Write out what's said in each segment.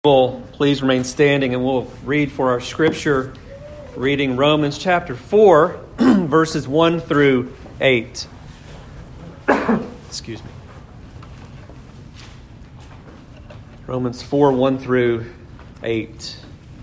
Please remain standing and we'll read for our scripture reading Romans chapter 4 verses 1 through 8. Excuse me. Romans 4, 1 through 8.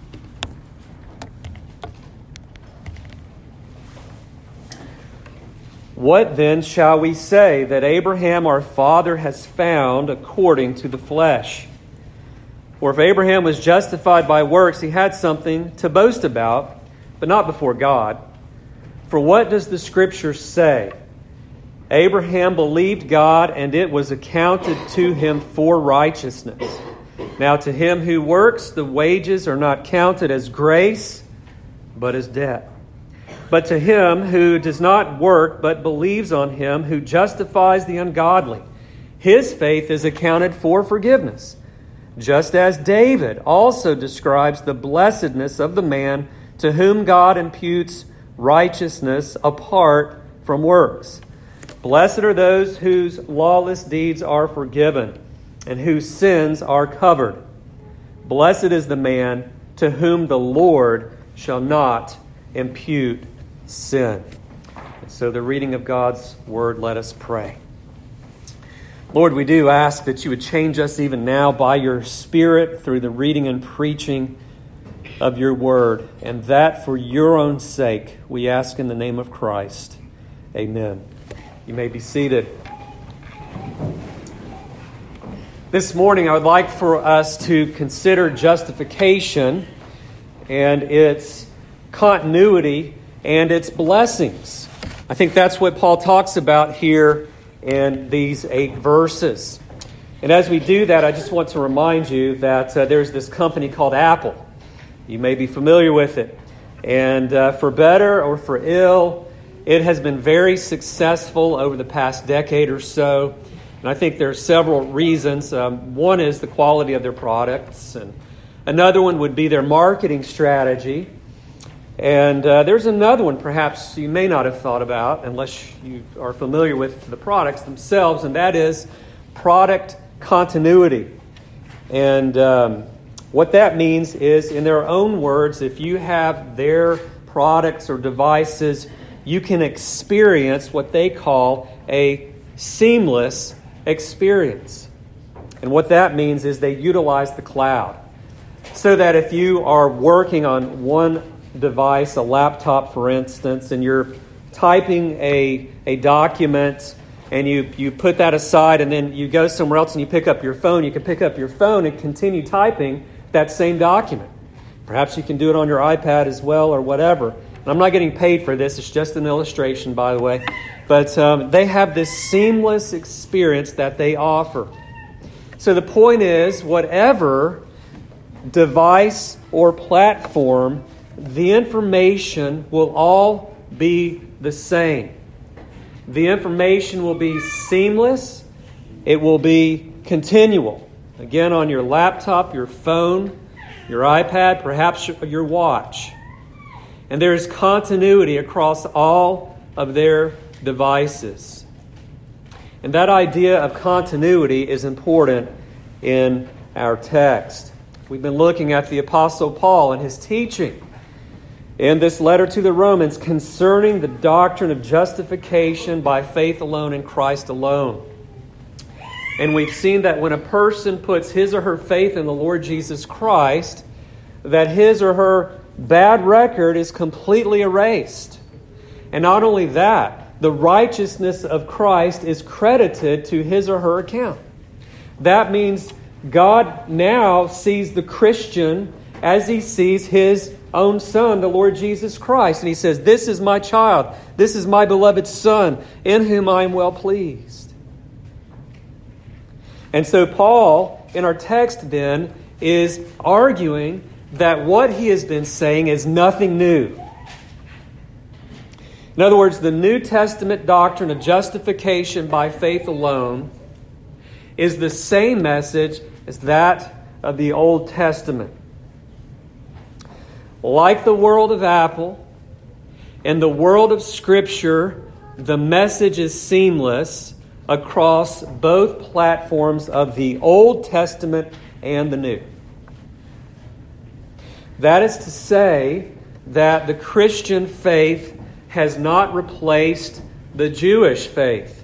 What then shall we say that Abraham our father has found according to the flesh? For if Abraham was justified by works, he had something to boast about, but not before God. For what does the Scripture say? Abraham believed God, and it was accounted to him for righteousness. Now to him who works, the wages are not counted as grace, but as debt. But to him who does not work, but believes on him who justifies the ungodly, his faith is accounted for forgiveness. Just as David also describes the blessedness of the man to whom God imputes righteousness apart from works. Blessed are those whose lawless deeds are forgiven and whose sins are covered. Blessed is the man to whom the Lord shall not impute sin. And so the reading of God's word, let us pray. Lord, we do ask that you would change us even now by your Spirit through the reading and preaching of your word, and that for your own sake we ask in the name of Christ. Amen. You may be seated. This morning I would like for us to consider justification and its continuity and its blessings. I think that's what Paul talks about here in these 8 verses. And as we do that, I just want to remind you that there's this company called Apple. You may be familiar with it. And for better or for ill, it has been very successful over the past decade or so. And I think there are several reasons. One is the quality of their products. And another one would be their marketing strategy. And there's another one perhaps you may not have thought about unless you are familiar with the products themselves, and that is product continuity. And what that means is, in their own words, if you have their products or devices, you can experience what they call a seamless experience. And what that means is they utilize the cloud. So that if you are working on one device, a laptop for instance, and you're typing a document and you put that aside and then you go somewhere else and you pick up your phone, you can pick up your phone and continue typing that same document. Perhaps you can do it on your iPad as well or whatever. And I'm not getting paid for this, it's just an illustration, by the way. But they have this seamless experience that they offer. So the point is, whatever device or platform, the information will all be the same. The information will be seamless. It will be continual. Again, on your laptop, your phone, your iPad, perhaps your watch. And there is continuity across all of their devices. And that idea of continuity is important in our text. We've been looking at the Apostle Paul and his teaching in this letter to the Romans concerning the doctrine of justification by faith alone in Christ alone. And we've seen that when a person puts his or her faith in the Lord Jesus Christ, that his or her bad record is completely erased. And not only that, the righteousness of Christ is credited to his or her account. That means God now sees the Christian as he sees his own Son, the Lord Jesus Christ. And he says, "This is my child. This is my beloved Son, in whom I am well pleased." And so Paul, in our text then, is arguing that what he has been saying is nothing new. In other words, the New Testament doctrine of justification by faith alone is the same message as that of the Old Testament. Like the world of Apple, in the world of Scripture, the message is seamless across both platforms of the Old Testament and the New. That is to say that the Christian faith has not replaced the Jewish faith.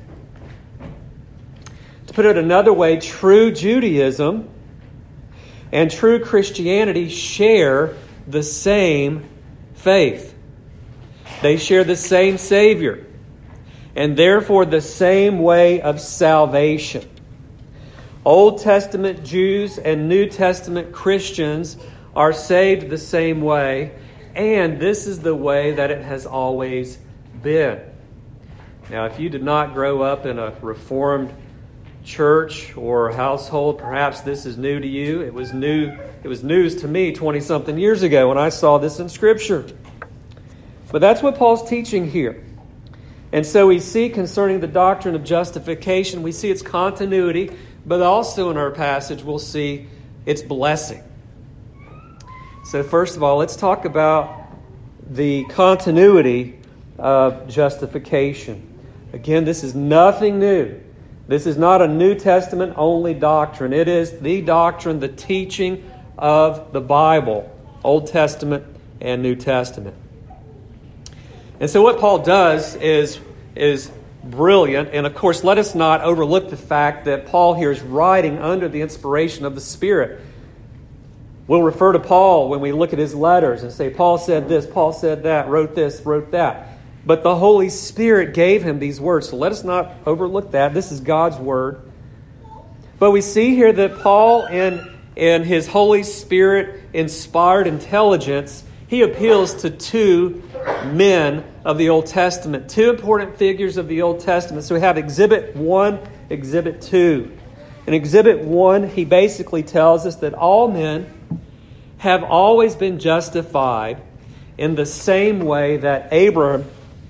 To put it another way, true Judaism and true Christianity share the same faith. They share the same Savior, and therefore the same way of salvation. Old Testament Jews and New Testament Christians are saved the same way, and this is the way that it has always been. Now, if you did not grow up in a Reformed church or household, perhaps this is new to you. It was news to me 20-something years ago when I saw this in Scripture. But that's what Paul's teaching here. And so we see concerning the doctrine of justification, we see its continuity, but also in our passage we'll see its blessing. So first of all, let's talk about the continuity of justification. Again, this is nothing new. This is not a New Testament only doctrine. It is the doctrine, the teaching of the Bible, Old Testament and New Testament. And so what Paul does is brilliant. And of course, let us not overlook the fact that Paul here is writing under the inspiration of the Spirit. We'll refer to Paul when we look at his letters and say, Paul said this, Paul said that, wrote this, wrote that. But the Holy Spirit gave him these words. So let us not overlook that. This is God's Word. But we see here that Paul, in his Holy Spirit-inspired intelligence, he appeals to two men of the Old Testament, two important figures of the Old Testament. So we have Exhibit 1, Exhibit 2. In Exhibit 1, he basically tells us that all men have always been justified in the same way that Abraham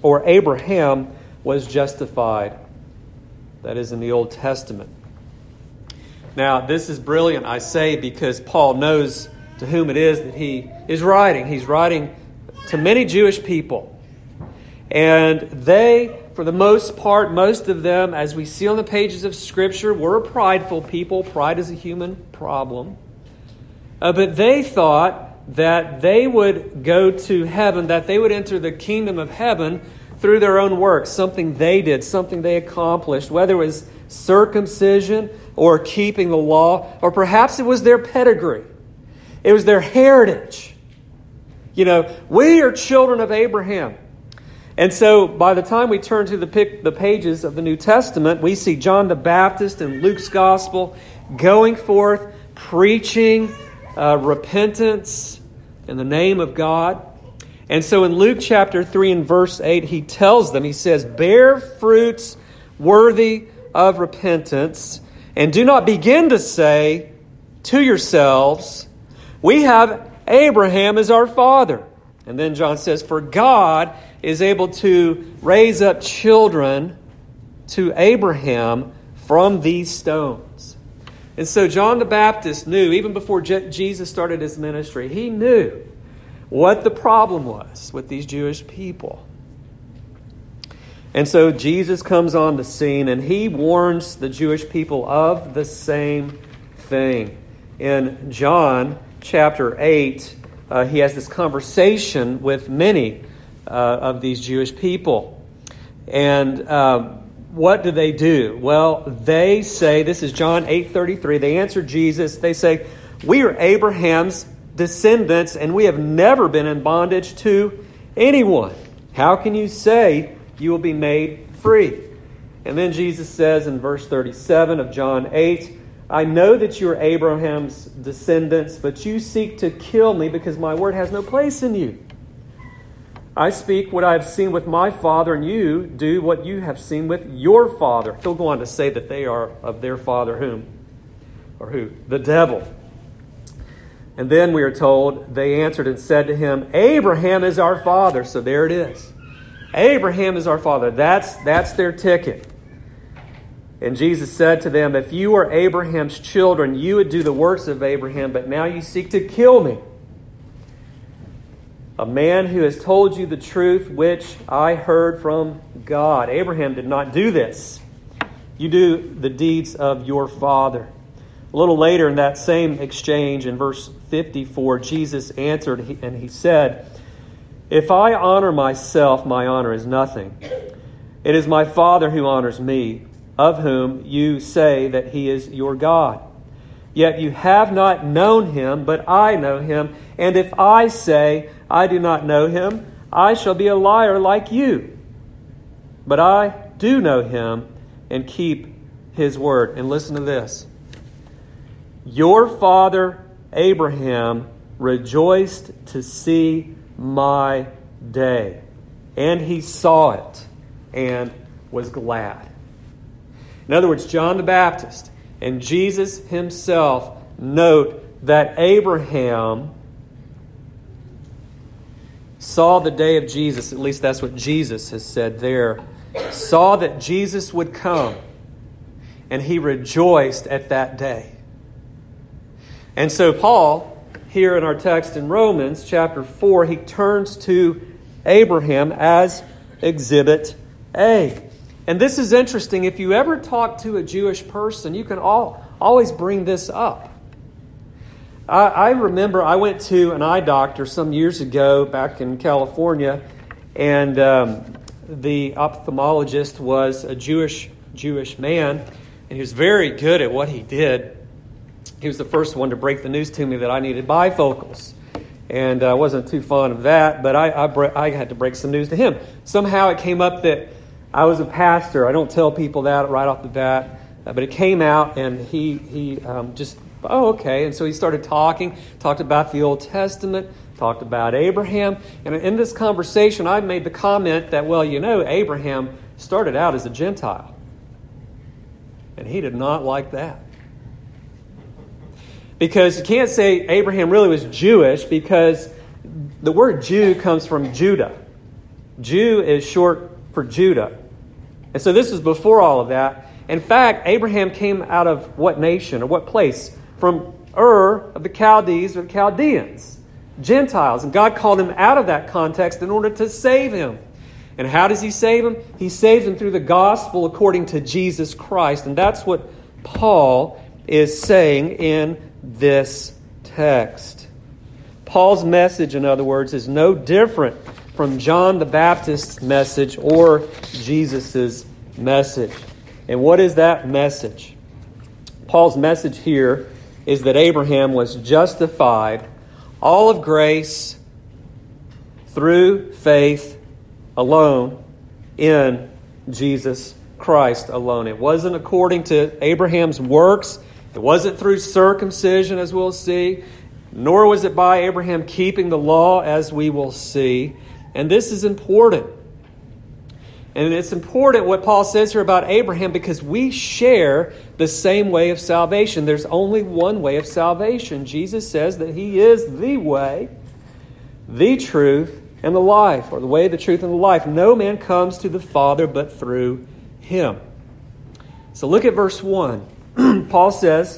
was justified. That is in the Old Testament. Now, this is brilliant, I say, because Paul knows to whom it is that he is writing. He's writing to many Jewish people. And they, for the most part, most of them, as we see on the pages of Scripture, were a prideful people. Pride is a human problem. But they thought that they would go to heaven, that they would enter the kingdom of heaven through their own works, something they did, something they accomplished, whether it was circumcision or keeping the law, or perhaps it was their pedigree. It was their heritage. You know, we are children of Abraham. And so by the time we turn to the pages of the New Testament, we see John the Baptist in Luke's Gospel going forth, preaching repentance in the name of God. And so in Luke chapter 3 and verse 8, he tells them, he says, bear fruits worthy of repentance, and do not begin to say to yourselves, we have Abraham as our father. And then John says, for God is able to raise up children to Abraham from these stones. And so John the Baptist knew, even before Jesus started his ministry, he knew what the problem was with these Jewish people. And so Jesus comes on the scene and he warns the Jewish people of the same thing. In John chapter 8, he has this conversation with many of these Jewish people. And what do? Well, they say, this is John 8:33, they answer Jesus, they say, we are Abraham's descendants and we have never been in bondage to anyone. How can you say you will be made free? And then Jesus says in verse 37 of John 8, I know that you are Abraham's descendants, but you seek to kill me because my word has no place in you. I speak what I have seen with my father, and you do what you have seen with your father. He'll go on to say that they are of their father whom? Or who? The devil. And then we are told, they answered and said to him, Abraham is our father. So there it is. Abraham is our father. That's their ticket. And Jesus said to them, if you are Abraham's children, you would do the works of Abraham, but now you seek to kill me, a man who has told you the truth which I heard from God. Abraham did not do this. You do the deeds of your father. A little later in that same exchange, in verse 54, Jesus answered and he said, "If I honor myself, my honor is nothing. It is my Father who honors me, of whom you say that he is your God. Yet you have not known him, but I know him. And if I say I do not know him, I shall be a liar like you. But I do know him and keep his word." And listen to this. "Your father Abraham rejoiced to see my day, and he saw it and was glad." In other words, John the Baptist and Jesus himself note that Abraham saw the day of Jesus, at least that's what Jesus has said there, saw that Jesus would come, and he rejoiced at that day. And so Paul, here in our text in Romans chapter 4, he turns to Abraham as Exhibit A. And this is interesting. If you ever talk to a Jewish person, you can always bring this up. I remember I went to an eye doctor some years ago back in California, and the ophthalmologist was a Jewish man, and he was very good at what he did. He was the first one to break the news to me that I needed bifocals. And I wasn't too fond of that, but I had to break some news to him. Somehow it came up that I was a pastor. I don't tell people that right off the bat, but it came out, and he just, oh, okay. And so he started talked about the Old Testament, talked about Abraham. And in this conversation, I made the comment that, well, Abraham started out as a Gentile. And he did not like that. Because you can't say Abraham really was Jewish, because the word Jew comes from Judah. Jew is short for Judah. And so this is before all of that. In fact, Abraham came out of what nation or what place? From Ur of the Chaldees or the Chaldeans, Gentiles. And God called him out of that context in order to save him. And how does he save him? He saves him through the gospel according to Jesus Christ. And that's what Paul is saying in this text. Paul's message, in other words, is no different from John the Baptist's message or Jesus' message. And what is that message? Paul's message here is that Abraham was justified, all of grace, through faith alone in Jesus Christ alone. It wasn't according to Abraham's works. It wasn't through circumcision, as we'll see, nor was it by Abraham keeping the law, as we will see. And this is important. And it's important what Paul says here about Abraham, because we share the same way of salvation. There's only one way of salvation. Jesus says that he is the way, the truth, and the life, or the way, the truth, and the life. No man comes to the Father but through him. So look at verse 1. Paul says,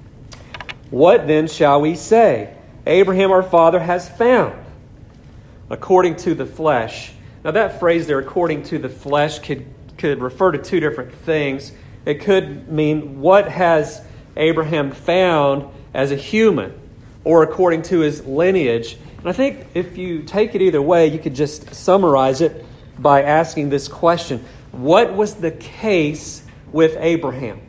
"What then shall we say? Abraham our father has found, according to the flesh." Now that phrase there, according to the flesh, could refer to two different things. It could mean, what has Abraham found as a human, or according to his lineage. And I think if you take it either way, you could just summarize it by asking this question: what was the case with Abraham?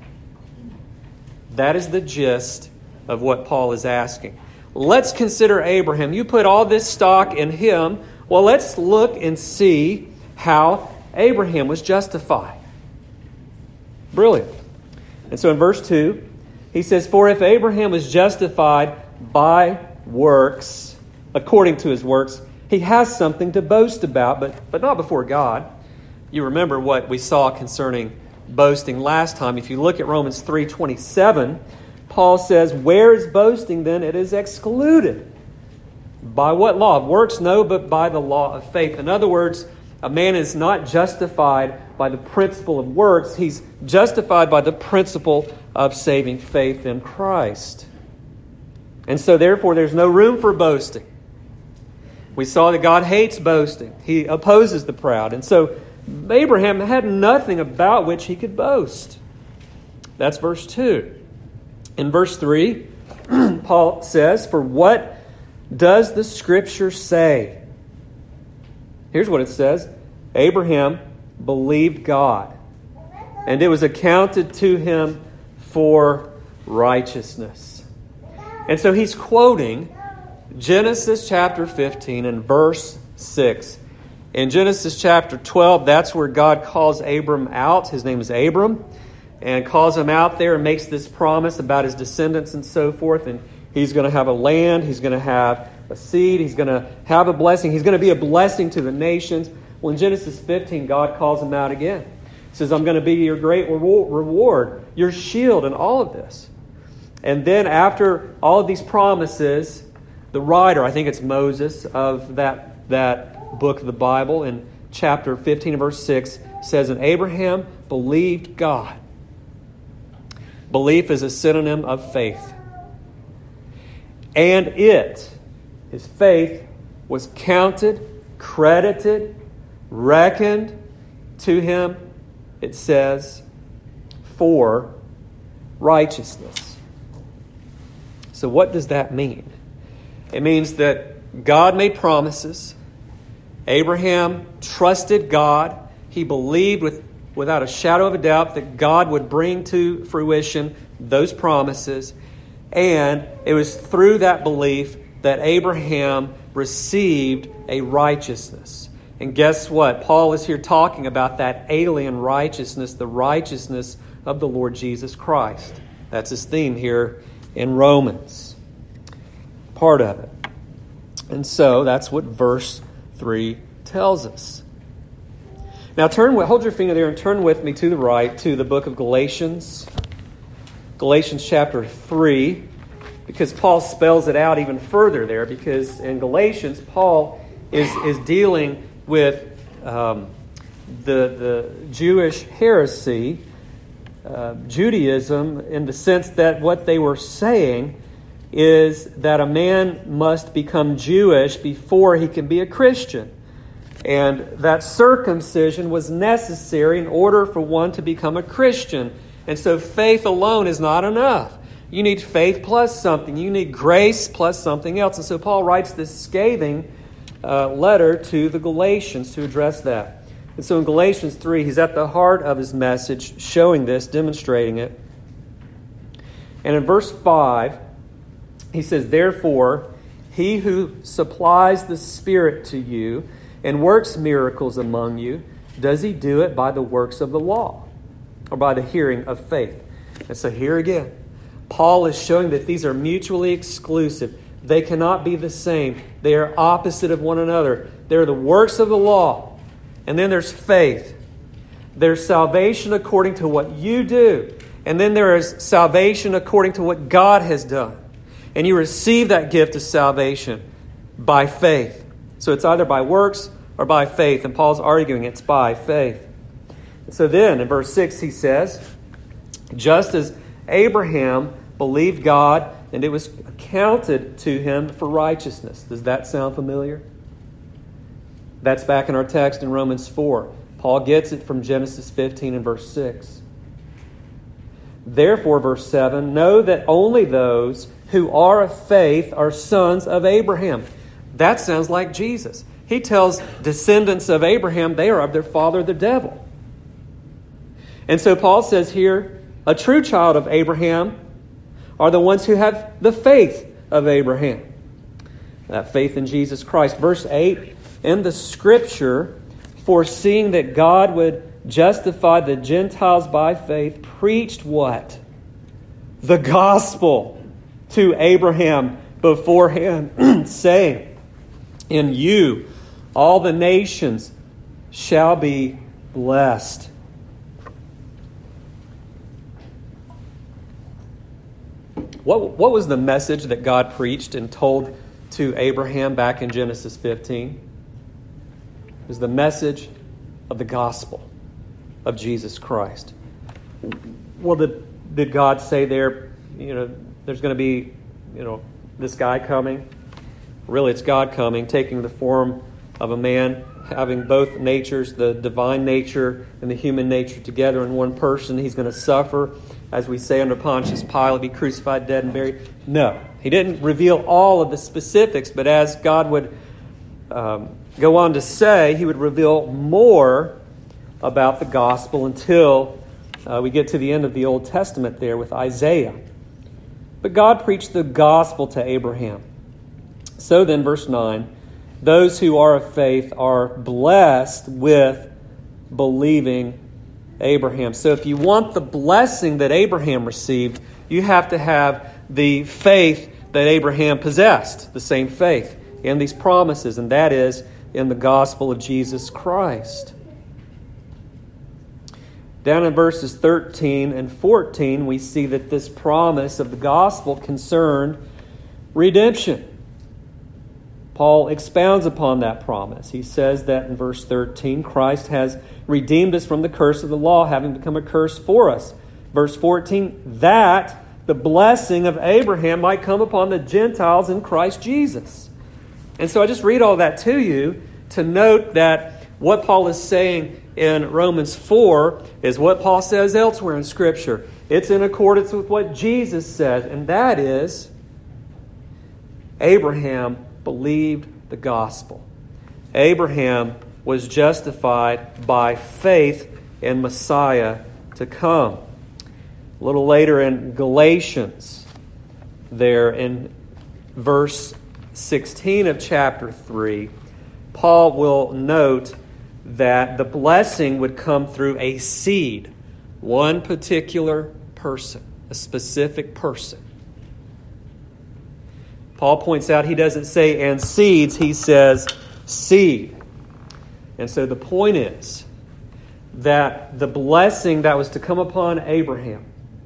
That is the gist of what Paul is asking. Let's consider Abraham. You put all this stock in him. Well, let's look and see how Abraham was justified. Brilliant. And so in verse 2, he says, "For if Abraham was justified by works, according to his works, he has something to boast about, but not before God." You remember what we saw concerning boasting last time. If you look at Romans 3:27, Paul says, "Where is boasting then? It is excluded." By what law? Of works? No, but by the law of faith. In other words, a man is not justified by the principle of works. He's justified by the principle of saving faith in Christ. And so therefore there's no room for boasting. We saw that God hates boasting. He opposes the proud. And so Abraham had nothing about which he could boast. That's verse 2. In verse 3, Paul says, "For what does the Scripture say?" Here's what it says. Abraham believed God, and it was accounted to him for righteousness. And so he's quoting Genesis chapter 15 and verse 6. In Genesis chapter 12, that's where God calls Abram out. His name is Abram. And calls him out there and makes this promise about his descendants and so forth. And he's going to have a land. He's going to have a seed. He's going to have a blessing. He's going to be a blessing to the nations. Well, in Genesis 15, God calls him out again. He says, I'm going to be your great reward, your shield, and all of this. And then after all of these promises, the writer, I think it's Moses, of that book of the Bible, in chapter 15 and verse 6, says, and Abraham believed God. Belief is a synonym of faith. And his faith, was counted, credited, reckoned to him, it says, for righteousness. So what does that mean? It means that God made promises. Abraham trusted God. He believed without a shadow of a doubt that God would bring to fruition those promises. And it was through that belief that Abraham received a righteousness. And guess what? Paul is here talking about that alien righteousness, the righteousness of the Lord Jesus Christ. That's his theme here in Romans. Part of it. And so that's what verse 3 tells us. Now hold your finger there and turn with me to the right to the book of Galatians. Galatians chapter 3, because Paul spells it out even further there, because in Galatians, Paul is dealing with the Jewish heresy, Judaism, in the sense that what they were saying is that a man must become Jewish before he can be a Christian. And that circumcision was necessary in order for one to become a Christian. And so faith alone is not enough. You need faith plus something. You need grace plus something else. And so Paul writes this scathing letter to the Galatians to address that. And so in Galatians 3, he's at the heart of his message, showing this, demonstrating it. And in verse 5, he says, therefore, he who supplies the Spirit to you and works miracles among you, does he do it by the works of the law or by the hearing of faith? And so here again, Paul is showing that these are mutually exclusive. They cannot be the same. They are opposite of one another. They're the works of the law. And then there's faith. There's salvation according to what you do. And then there is salvation according to what God has done. And you receive that gift of salvation by faith. So it's either by works or by faith. And Paul's arguing it's by faith. So then in verse 6 he says, just as Abraham believed God and it was accounted to him for righteousness. Does that sound familiar? That's back in our text in Romans 4. Paul gets it from Genesis 15 and verse 6. Therefore, verse 7, know that only those who are of faith are sons of Abraham. That sounds like Jesus. He tells descendants of Abraham they are of their father, the devil. And so Paul says here, a true child of Abraham are the ones who have the faith of Abraham. That faith in Jesus Christ. Verse 8, in the Scripture, foreseeing that God would justify the Gentiles by faith, preached what? The gospel to Abraham beforehand, saying, in you all the nations shall be blessed. What was the message that God preached and told to Abraham back in Genesis 15? It was the message of the gospel of Jesus Christ. Well, did God say there, there's going to be, this guy coming? Really, it's God coming, taking the form of a man, having both natures, the divine nature and the human nature together in one person. He's going to suffer as we say under Pontius Pilate, be crucified, dead, and buried? No. He didn't reveal all of the specifics, but as God would go on to say, he would reveal more about the gospel until we get to the end of the Old Testament there with Isaiah. But God preached the gospel to Abraham. So then, verse 9, those who are of faith are blessed with believing Abraham. So if you want the blessing that Abraham received, you have to have the faith that Abraham possessed, the same faith in these promises, and that is in the gospel of Jesus Christ. Down in verses 13 and 14, we see that this promise of the gospel concerned redemption. Paul expounds upon that promise. He says that in verse 13, Christ has redeemed us from the curse of the law, having become a curse for us. Verse 14, that the blessing of Abraham might come upon the Gentiles in Christ Jesus. And so I just read all that to you to note that what Paul is saying in Romans 4 is what Paul says elsewhere in Scripture. It's in accordance with what Jesus said, and that is Abraham believed the gospel. Abraham was justified by faith in Messiah to come. A little later in Galatians, there in verse 16 of chapter 3, Paul will note that the blessing would come through a seed, one particular person, a specific person. Paul points out he doesn't say and seeds, he says seed. And so the point is that the blessing that was to come upon Abraham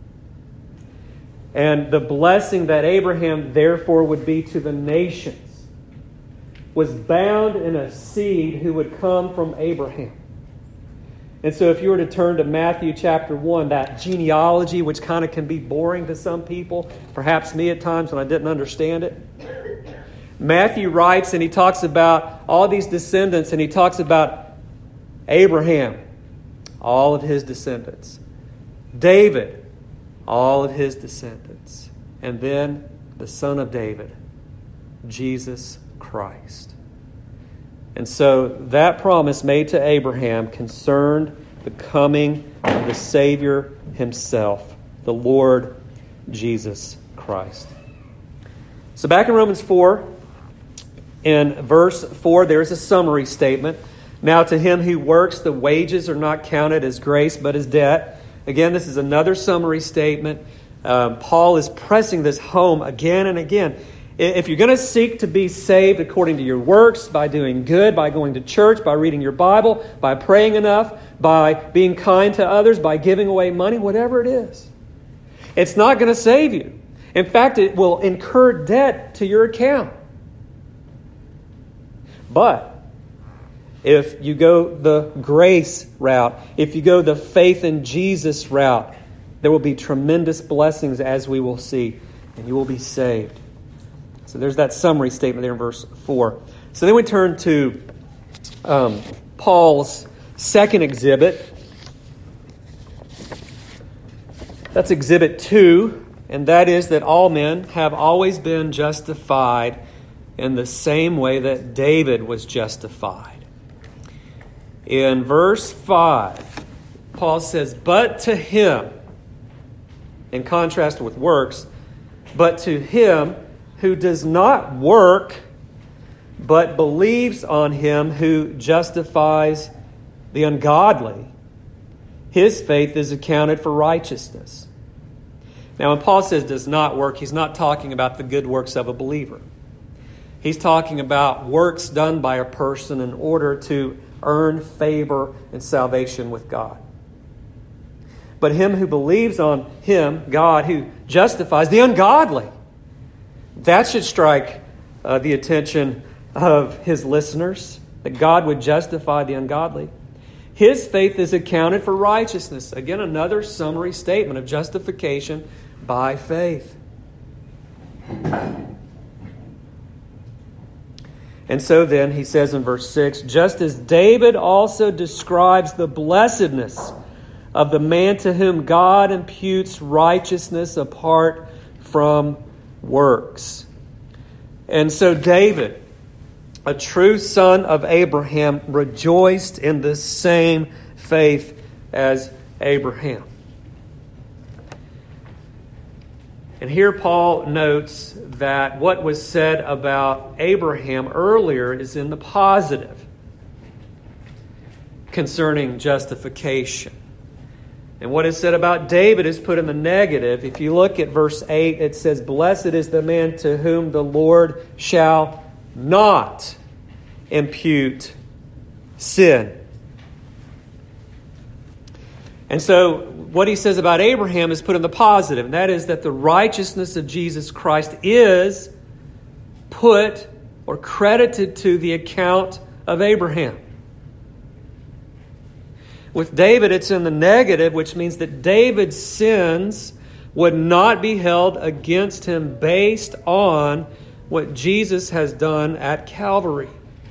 and the blessing that Abraham therefore would be to the nations was bound in a seed who would come from Abraham. And so if you were to turn to Matthew chapter 1, that genealogy, which kind of can be boring to some people, perhaps me at times when I didn't understand it. Matthew writes and he talks about all these descendants, and he talks about Abraham, all of his descendants. David, all of his descendants. And then the son of David, Jesus Christ. And so that promise made to Abraham concerned the coming of the Savior himself, the Lord Jesus Christ. So back in Romans 4, in verse 4, there's a summary statement. Now to him who works, the wages are not counted as grace, but as debt. Again, this is another summary statement. Paul is pressing this home again and again. If you're going to seek to be saved according to your works, by doing good, by going to church, by reading your Bible, by praying enough, by being kind to others, by giving away money, whatever it is, it's not going to save you. In fact, it will incur debt to your account. But if you go the grace route, if you go the faith in Jesus route, there will be tremendous blessings, as we will see, and you will be saved. So there's that summary statement there in verse 4. So then we turn to Paul's second exhibit. That's exhibit 2, and that is that all men have always been justified in the same way that David was justified. In verse 5, Paul says, but to him, in contrast with works, but to him who does not work, but believes on him who justifies the ungodly, his faith is accounted for righteousness. Now, when Paul says does not work, he's not talking about the good works of a believer. He's talking about works done by a person in order to earn favor and salvation with God. But him who believes on him, God, who justifies the ungodly, that should strike the attention of his listeners, that God would justify the ungodly. His faith is accounted for righteousness. Again, another summary statement of justification by faith. And so then, he says in verse 6, just as David also describes the blessedness of the man to whom God imputes righteousness apart from works. And so David, a true son of Abraham, rejoiced in the same faith as Abraham. And here Paul notes that what was said about Abraham earlier is in the positive concerning justification. And what is said about David is put in the negative. If you look at verse 8, it says, "Blessed is the man to whom the Lord shall not impute sin." And so what he says about Abraham is put in the positive, and that is that the righteousness of Jesus Christ is put or credited to the account of Abraham. With David, it's in the negative, which means that David's sins would not be held against him based on what Jesus has done at Calvary.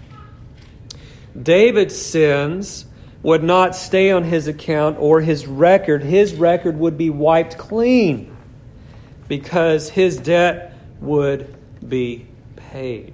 David's sins would not stay on his account or his record. His record would be wiped clean because his debt would be paid.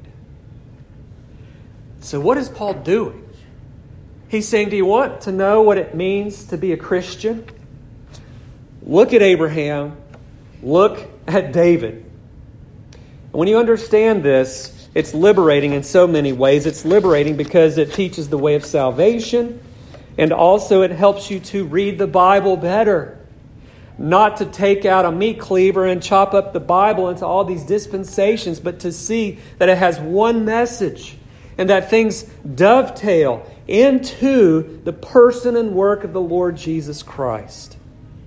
So what is Paul doing? He's saying, do you want to know what it means to be a Christian? Look at Abraham. Look at David. And when you understand this, it's liberating in so many ways. It's liberating because it teaches the way of salvation. And also it helps you to read the Bible better. Not to take out a meat cleaver and chop up the Bible into all these dispensations, but to see that it has one message and that things dovetail into the person and work of the Lord Jesus Christ.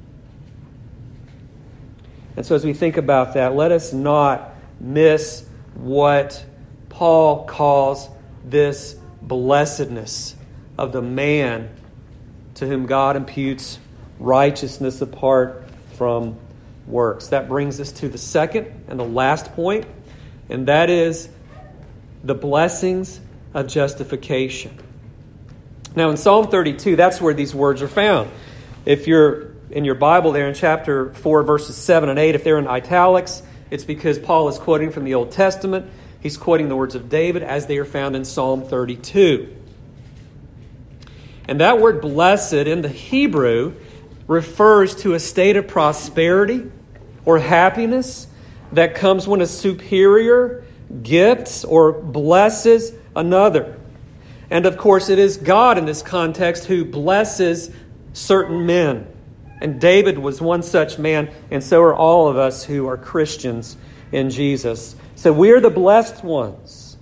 And so as we think about that, let us not miss what Paul calls this blessedness of the man to whom God imputes righteousness apart from works. That brings us to the second and the last point, and that is the blessings of justification. Now in Psalm 32, that's where these words are found. If you're in your Bible there in chapter 4, verses 7 and 8, if they're in italics, it's because Paul is quoting from the Old Testament. He's quoting the words of David as they are found in Psalm 32. And that word blessed in the Hebrew refers to a state of prosperity or happiness that comes when a superior gifts or blesses another. And of course, it is God in this context who blesses certain men. And David was one such man, and so are all of us who are Christians in Jesus. So we are the blessed ones.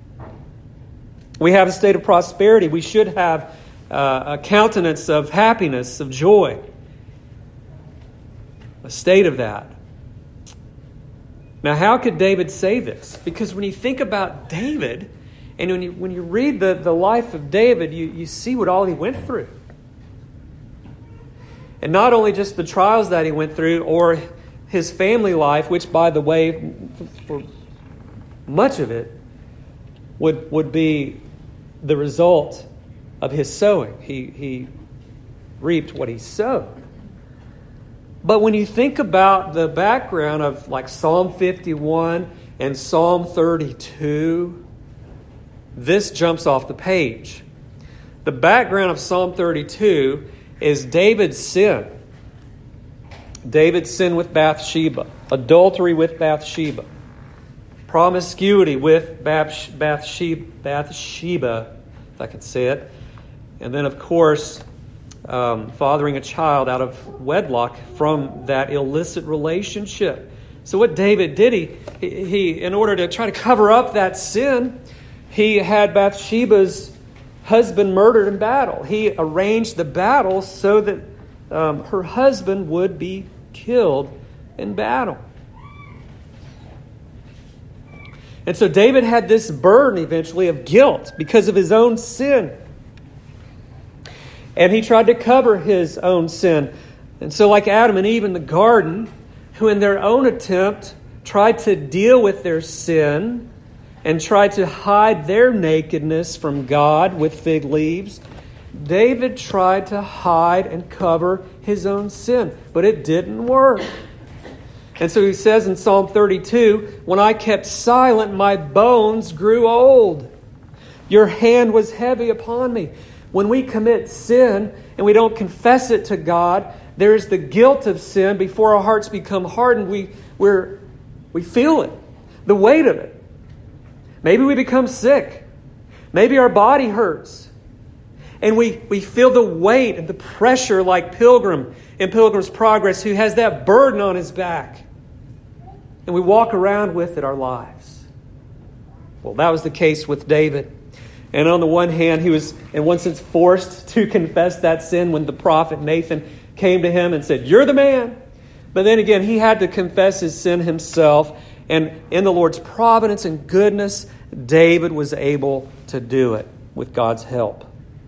We have a state of prosperity. We should have a countenance of happiness, of joy. A state of that. Now, how could David say this? Because when you think about David, and when you read the life of David, you see what all he went through. And not only just the trials that he went through, or his family life, which, by the way, for much of it, would be the result of his sowing. He reaped what he sowed. But when you think about the background of like Psalm 51 and Psalm 32, this jumps off the page. The background of Psalm 32 is David's sin. David's sin with Bathsheba, adultery with Bathsheba, promiscuity with Bathsheba, if I can say it, and then, of course, fathering a child out of wedlock from that illicit relationship. So what David did, he in order to try to cover up that sin, he had Bathsheba's husband murdered in battle. He arranged the battle so that her husband would be killed in battle. And so David had this burden eventually of guilt because of his own sin. And he tried to cover his own sin. And so like Adam and Eve in the garden, who in their own attempt tried to deal with their sin and tried to hide their nakedness from God with fig leaves, David tried to hide and cover his own sin, but it didn't work. And so he says in Psalm 32, when I kept silent, my bones grew old. Your hand was heavy upon me. When we commit sin and we don't confess it to God, there is the guilt of sin. Before our hearts become hardened, we feel it, the weight of it. Maybe we become sick. Maybe our body hurts. And we feel the weight and the pressure like Pilgrim in Pilgrim's Progress, who has that burden on his back. And we walk around with it our lives. Well, that was the case with David. And on the one hand, he was, in one sense, forced to confess that sin when the prophet Nathan came to him and said, "You're the man." But then again, he had to confess his sin himself. And in the Lord's providence and goodness, David was able to do it with God's help.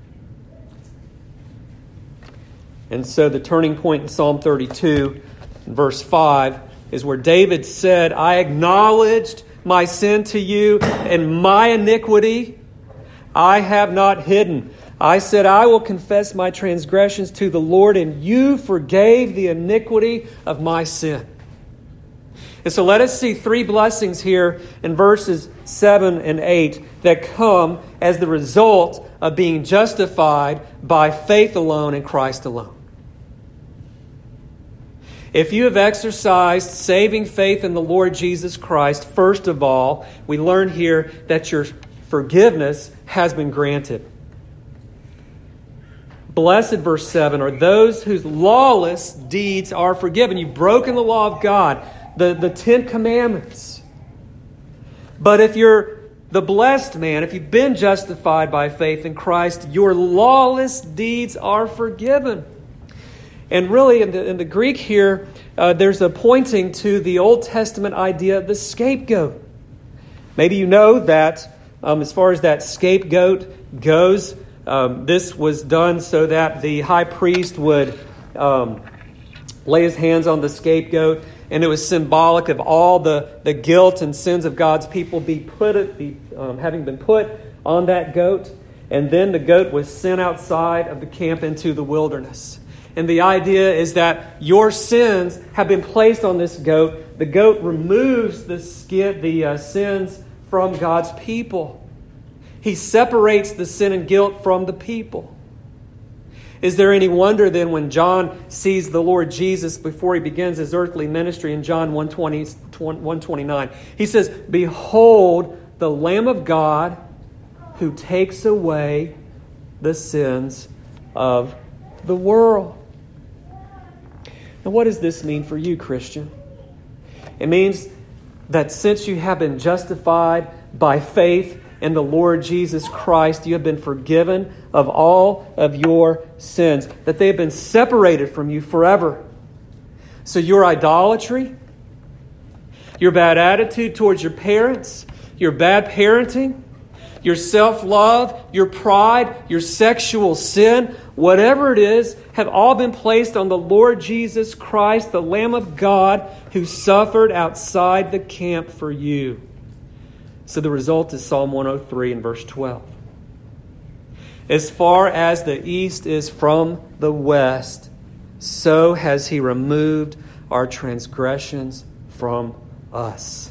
And so the turning point in Psalm 32, verse 5, is where David said, I acknowledged my sin to you, and my iniquity I have not hidden. I said, I will confess my transgressions to the Lord, and you forgave the iniquity of my sin. And so let us see three blessings here in verses 7 and 8 that come as the result of being justified by faith alone in Christ alone. If you have exercised saving faith in the Lord Jesus Christ, first of all, we learn here that your forgiveness has been granted. Blessed, verse 7, are those whose lawless deeds are forgiven. You've broken the law of God, the Ten Commandments. But if you're the blessed man, if you've been justified by faith in Christ, your lawless deeds are forgiven. And really, in the Greek here, there's a pointing to the Old Testament idea of the scapegoat. Maybe you know that as far as that scapegoat goes, this was done so that the high priest would lay his hands on the scapegoat, and it was symbolic of all the guilt and sins of God's people having been put on that goat. And then the goat was sent outside of the camp into the wilderness. And the idea is that your sins have been placed on this goat. The goat removes the sins from God's people. He separates the sin and guilt from the people. Is there any wonder then when John sees the Lord Jesus before he begins his earthly ministry in John 1:29? He says, "Behold the Lamb of God who takes away the sins of the world." Now, what does this mean for you, Christian? It means that since you have been justified by faith in the Lord Jesus Christ, you have been forgiven of all of your sins, that they have been separated from you forever. So your idolatry, your bad attitude towards your parents, your bad parenting, your self-love, your pride, your sexual sin, whatever it is, have all been placed on the Lord Jesus Christ, the Lamb of God, who suffered outside the camp for you. So the result is Psalm 103 and verse 12. As far as the east is from the west, so has He removed our transgressions from us.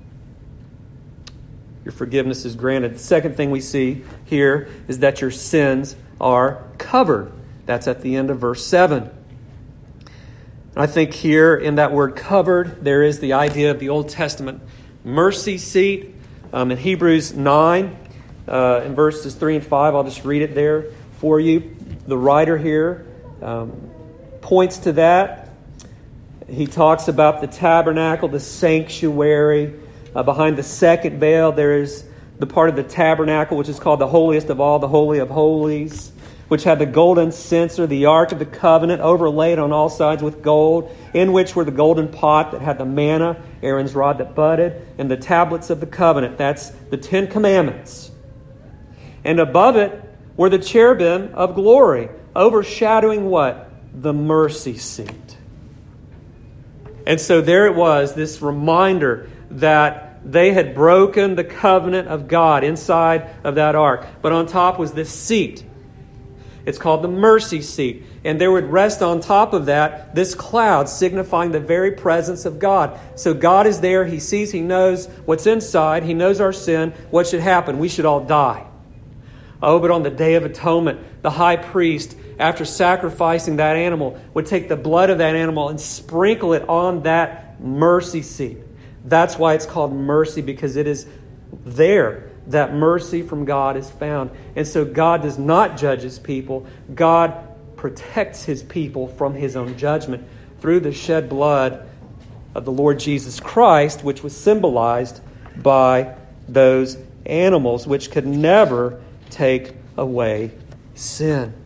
Your forgiveness is granted. The second thing we see here is that your sins are covered. That's at the end of verse 7. I think here in that word covered, there is the idea of the Old Testament mercy seat. In Hebrews 9, in verses 3 and 5, I'll just read it there for you. The writer here points to that. He talks about the tabernacle, the sanctuary. Behind the second veil, there is the part of the tabernacle, which is called the holiest of all, the Holy of Holies, which had the golden censer, the Ark of the Covenant, overlaid on all sides with gold, in which were the golden pot that had the manna, Aaron's rod that budded, and the tablets of the covenant. That's the Ten Commandments. And above it were the cherubim of glory, overshadowing what? The mercy seat. And so there it was, this reminder that they had broken the covenant of God inside of that ark. But on top was this seat. It's called the mercy seat. And there would rest on top of that this cloud signifying the very presence of God. So God is there. He sees, He knows what's inside. He knows our sin. What should happen? We should all die. Oh, but on the Day of Atonement, the high priest, after sacrificing that animal, would take the blood of that animal and sprinkle it on that mercy seat. That's why it's called mercy, because it is there that mercy from God is found. And so God does not judge His people. God protects His people from His own judgment through the shed blood of the Lord Jesus Christ, which was symbolized by those animals, which could never take away sin.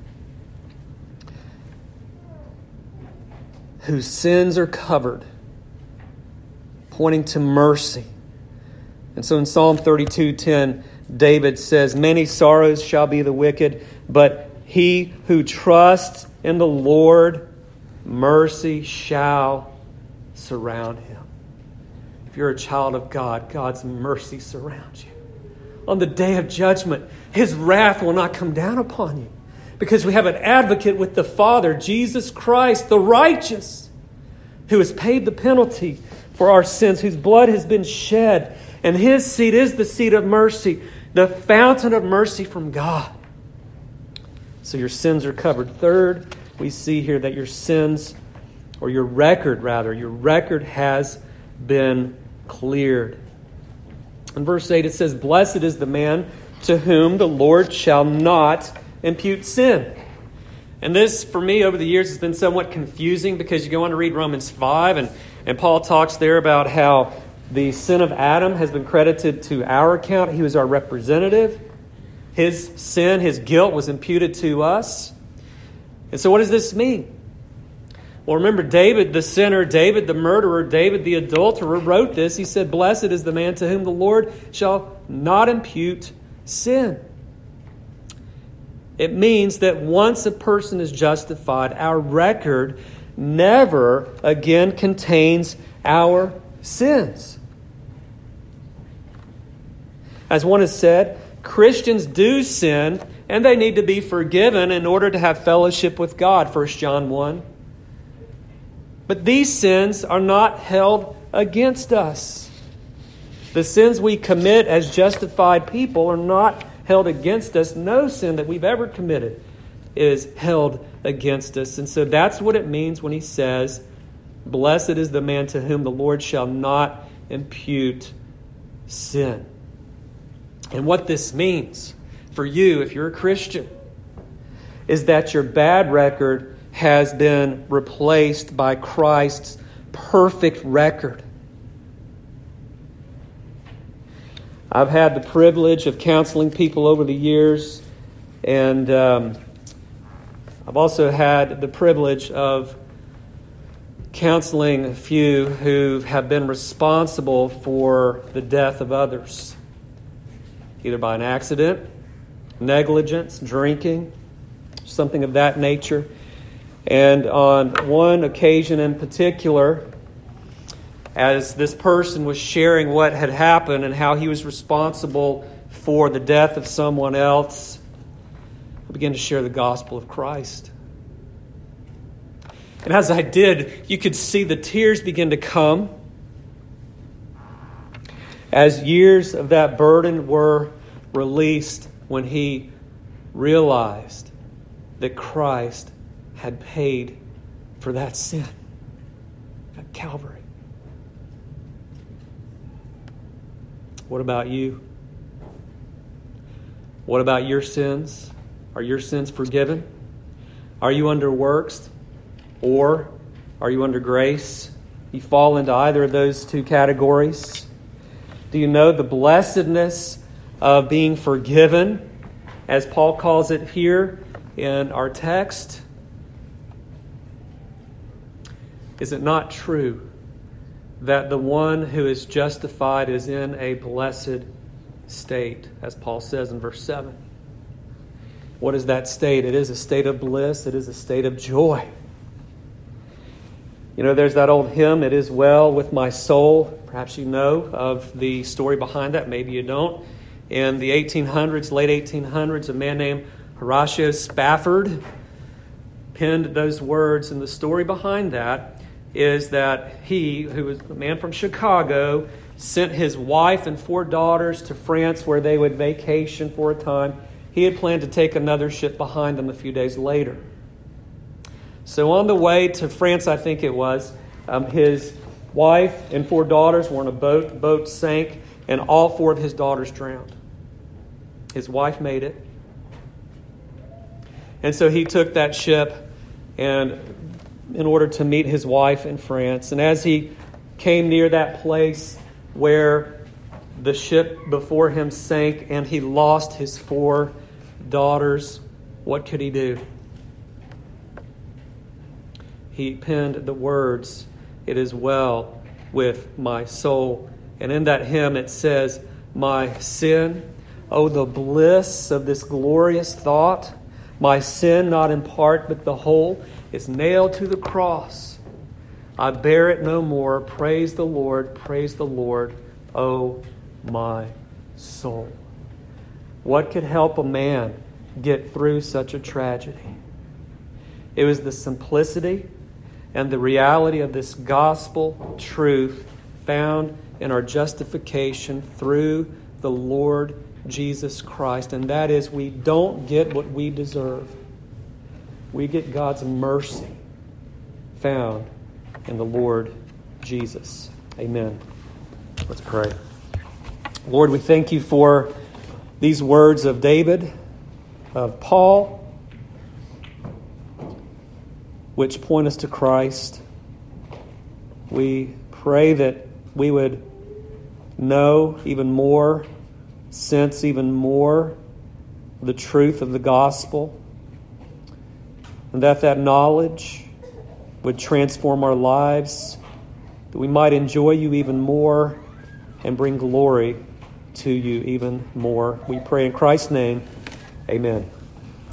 Whose sins are covered, pointing to mercy. And so in Psalm 32:10, David says, "Many sorrows shall be the wicked, but he who trusts in the Lord, mercy shall surround him." If you're a child of God, God's mercy surrounds you. On the day of judgment, His wrath will not come down upon you, because we have an advocate with the Father, Jesus Christ, the righteous, who has paid the penalty for our sins, whose blood has been shed. And His seat is the seat of mercy, the fountain of mercy from God. So your sins are covered. Third, we see here that your sins, or your record has been cleared. In verse 8 it says, "Blessed is the man to whom the Lord shall not impute sin." And this, for me, over the years has been somewhat confusing, because you go on to read Romans 5, and Paul talks there about how the sin of Adam has been credited to our account. He was our representative. His sin, his guilt was imputed to us. And so what does this mean? Well, remember, David the sinner, David the murderer, David the adulterer wrote this. He said, "Blessed is the man to whom the Lord shall not impute sin." It means that once a person is justified, our record never again contains our sins. As one has said, Christians do sin, and they need to be forgiven in order to have fellowship with God, 1 John 1. But these sins are not held against us. The sins we commit as justified people are not held against us. No sin that we've ever committed is held against us. And so that's what it means when he says, "Blessed is the man to whom the Lord shall not impute sin." And what this means for you, if you're a Christian, is that your bad record has been replaced by Christ's perfect record. I've had the privilege of counseling people over the years, and I've also had the privilege of counseling a few who have been responsible for the death of others, either by an accident, negligence, drinking, something of that nature. And on one occasion in particular, as this person was sharing what had happened and how he was responsible for the death of someone else, I began to share the gospel of Christ. And as I did, you could see the tears begin to come as years of that burden were released when he realized that Christ had paid for that sin at Calvary. What about you? What about your sins? Are your sins forgiven? Are you under works? Or are you under grace? You fall into either of those two categories. Do you know the blessedness of being forgiven, as Paul calls it here in our text? Is it not true that the one who is justified is in a blessed state, as Paul says in verse 7? What is that state? It is a state of bliss. It is a state of joy. You know, there's that old hymn, "It is well with my soul." Perhaps you know of the story behind that. Maybe you don't. In the 1800s, late 1800s, a man named Horatio Spafford penned those words, and the story behind that is that he, who was a man from Chicago, sent his wife and 4 daughters to France where they would vacation for a time. He had planned to take another ship behind them a few days later. So on the way to France, I think it was, his wife and 4 daughters were on a boat. The boat sank, and all 4 of his daughters drowned. His wife made it. And so he took that ship and in order to meet his wife in France. And as he came near that place where the ship before him sank and he lost his 4 daughters, what could he do? He penned the words, "It is well with my soul." And in that hymn it says, "My sin, oh the bliss of this glorious thought, my sin not in part but the whole is nailed to the cross. I bear it no more. Praise the Lord, oh my soul." What could help a man get through such a tragedy? It was the simplicity and the reality of this gospel truth found in our justification through the Lord Jesus Christ. And that is, we don't get what we deserve. We get God's mercy found in the Lord Jesus. Amen. Let's pray. Lord, we thank you for these words of David, of Paul, which point us to Christ. We pray that we would know even more, sense even more the truth of the gospel, and that knowledge would transform our lives, that we might enjoy you even more and bring glory to you even more. We pray in Christ's name. Amen.